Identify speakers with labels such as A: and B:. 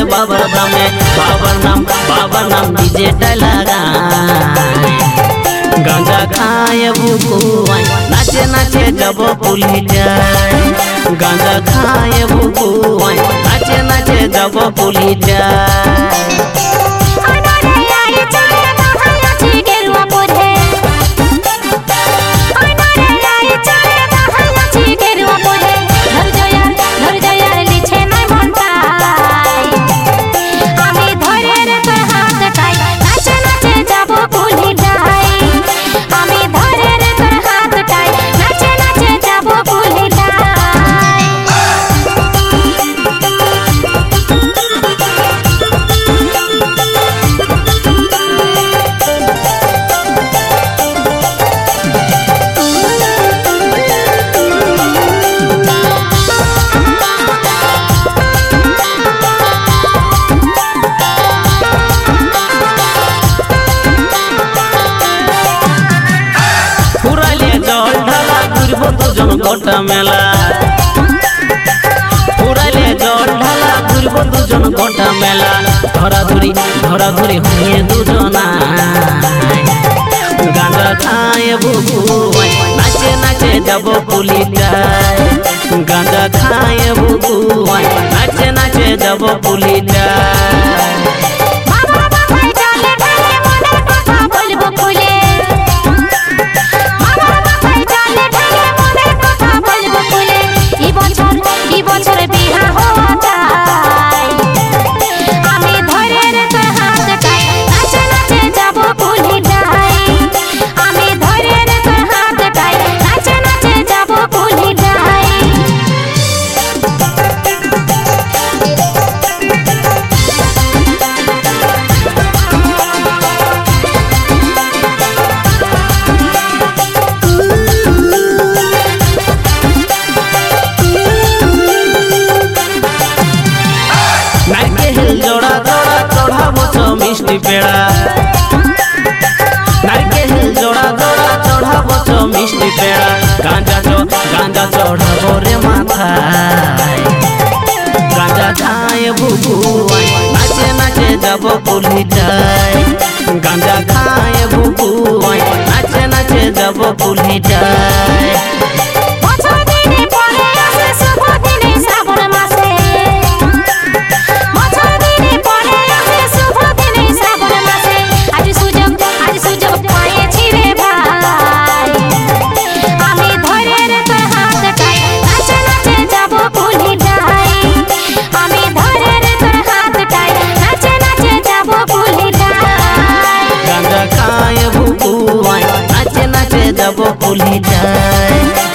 A: बाबर नाम डीजे लगा गांजा खाए बुकुआई नाचे नाचे जब पुली जाए गांजा खाए बुकुआई नाचे नाचे जब पुली जाए गोटा मेला पुराले जल ढाला घुरब दुजन गोटा मेला धरा धुरी हुए दुजना गांजा खाए बुकुआई नाचे नाचे जब पुली जाए गांजा खाए बुकुआई नाचे नाचे जब पुली जाए मिष्टि पेड़ा नारकेल जोड़ा जोड़ा चढ़ाबो चो मिष्टि पेड़ा गांजा चढ़ाबो रे माथा गांजा खाए बुकुआई नाचे नाचे जब पुली जाए गांजा खाए बुकुआई नाचे नाचे जब पुली जाए जब पुली जाए।